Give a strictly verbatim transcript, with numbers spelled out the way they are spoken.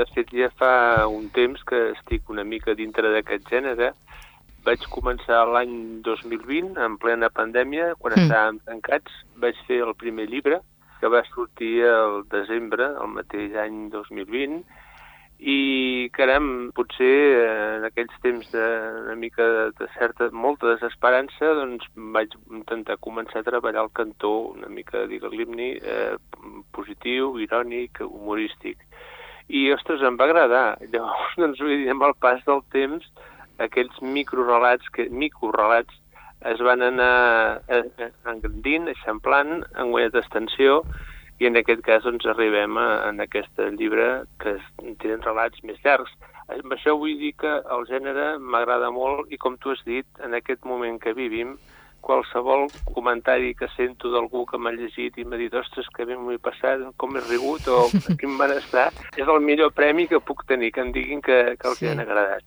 fet, ja fa un temps que estic una mica dintre d'aquest gènere. Vaig començar l'any dos mil vint, en plena pandèmia, quan mm. estàvem tancats. Vaig fer el primer llibre, que va sortir al desembre, el mateix any dos mil vint, i, caram, potser en aquells temps d'una mica de certa, molta desesperança, doncs vaig intentar començar a treballar el cantó, una mica, digue-li, eh, positiu, irònic, humorístic. I, ostres, em va agradar. Llavors, doncs, vull dir, amb el pas del temps, aquells microrelats, que, microrelats es van anar engrandint, eixamplant, en guanyat d'extensió, i en aquest cas doncs, arribem a, en aquest llibre que tenen relats més llargs. Amb això vull dir que el gènere m'agrada molt i, com tu has dit, en aquest moment que vivim, qualsevol comentari que sento d'algú que m'ha llegit i m'ha dit ostres, que bé m'ho he passat, com he rigut o quin benestar, és el millor premi que puc tenir, que em diguin que, que els sí. han agradat.